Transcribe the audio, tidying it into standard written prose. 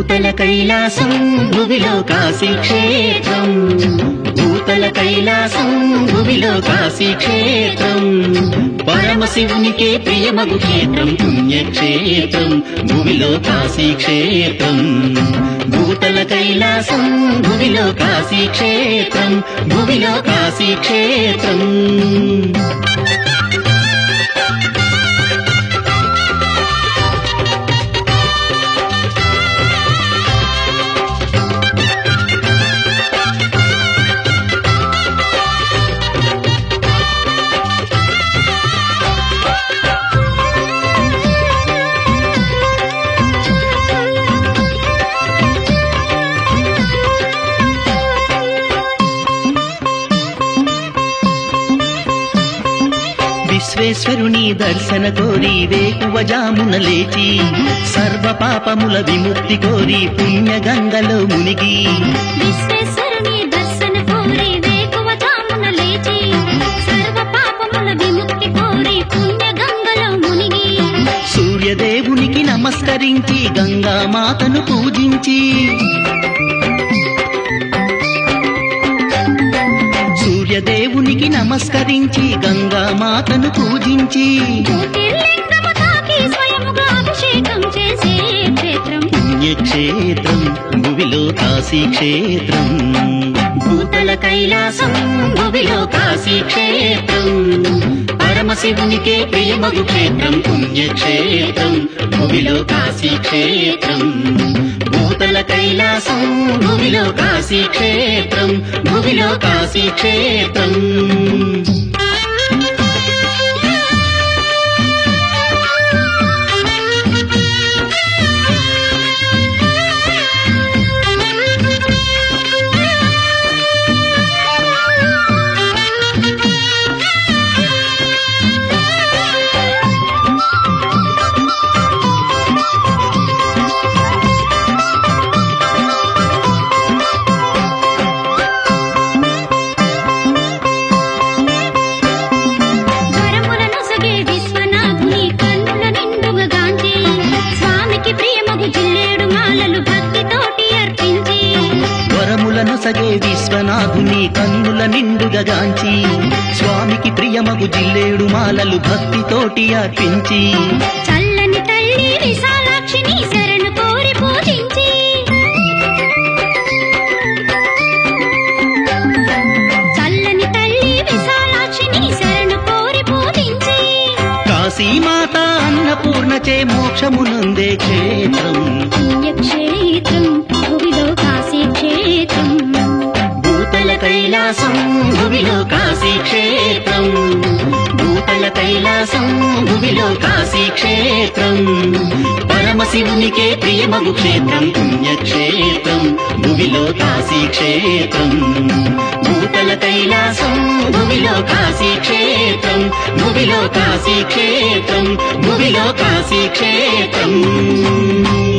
భూతల కైలాసం భువిలో కాశీ క్షేత్రం, భూతల కైలాసం భువిలో కాశీ క్షేత్రం, పరమశివునికే ప్రియమగు క్షేత్రం పుణ్యక్షేత్రం, భువిలో కాశీ క్షేత్రం. భూతల కైలాసం భువిలో కాశీ క్షేత్రం, భువిలో కాశీ క్షేత్రం. విశ్వేశ్వరుని దర్శన కోరి వేకువజామున లేచి, సర్వ పాపముల విముక్తి కోరి పుణ్య గంగలో మునిగి, విశ్వేశ్వరుని దర్శన కోరి వేకువజామున లేచి, సర్వ పాపముల విముక్తి కోరి పుణ్య గంగలో మునిగి, సూర్యదేవునికి నమస్కరించి గంగామాతను పూజించి, సూర్యదేవునికి నమస్కరించి గంగామాతను పూజించి, జ్యోతిర్లింగము తాకి స్వయముగా అభిషేకం చేసే క్షేత్రం పుణ్యక్షేత్రం, భువిలో కాశీ క్షేత్రం. భూతల కైలాసం భువిలో కాశీ క్షేత్రం, పరమశివునికే ప్రియమగు క్షేత్రం పుణ్యక్షేత్రం, భువిలో కాశీ క్షేత్రం. భూతల కైలాసం భువిలో కాశీ క్షేత్రం, భువిలో కాశీ క్షేత్రం. సగే విశ్వనాథుని కన్నుల నిండుగా గాంచి, స్వామికి ప్రియమగు జిల్లేడు మాలలు భక్తితోటి అర్పించి, చల్లని తల్లి విశాలాక్షిని శరణు కోరి పూజించి, చల్లని తల్లి విశాలాక్షిని శరణు కోరి పూజించి, కాశీమాత అన్నపూర్ణచే మోక్షమునుందే క్షేత్రం పుణ్యక్షేత్రం, భువిలో కాశీ క్షేత్రం. భూతల కైలాసం భువిలో కాశీ క్షేత్రం, భూతల కైలాసం భువిలో కాశీ క్షేత్రం, పరమశివునికే ప్రియమగు క్షేత్రం పుణ్యక్షేత్రం, భువిలో కాశీ క్షేత్రం. భూతల కైలాసం భువిలో కాశీ క్షేత్రం, భువిలో కాశీ క్షేత్రం, భువిలో కాశీ క్షేత్రం.